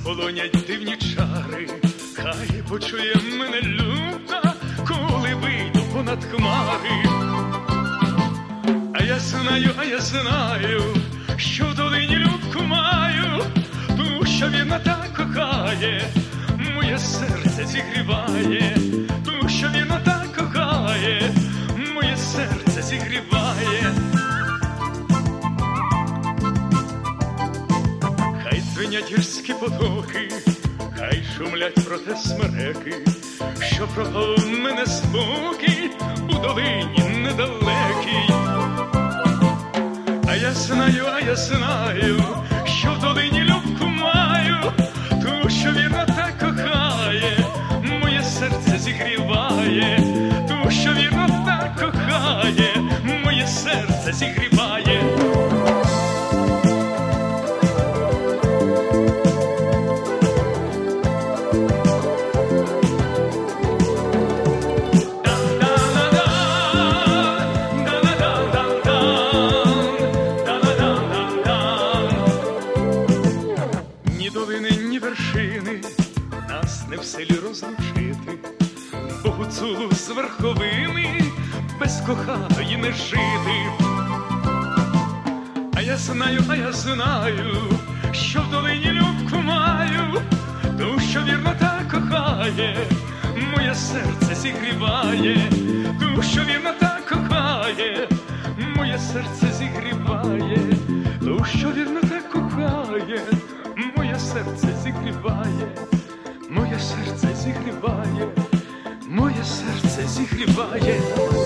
полонять дивні чари, хай почує мене люта, коли вийду понад хмари. А я знаю, що в долині любку маю, ту, що вірно так кохає, моє серце зігріває, ту, що вірно так кохає, моє серце зігріває. Хай дзвенять гірські потоки, хай шумлять проте смереки, що пропав мене спокій у долині недалекій. А я знаю, що в долині любку маю, ту, що вірно так кохає, моє серце зігріває, ту, що вірно так кохає, моє серце зігріває. Не в силі розлучити, бо гуцулу з верховини без коханої не жити. А я знаю, що в долині любку маю, ту, що вірно так кохає, моє серце зігріває, ту, що вірно так кохає, моє серце зігріває, ту, що вірно так кохає, моє серце зігріває. Моє серце зігріває, моє серце зігріває.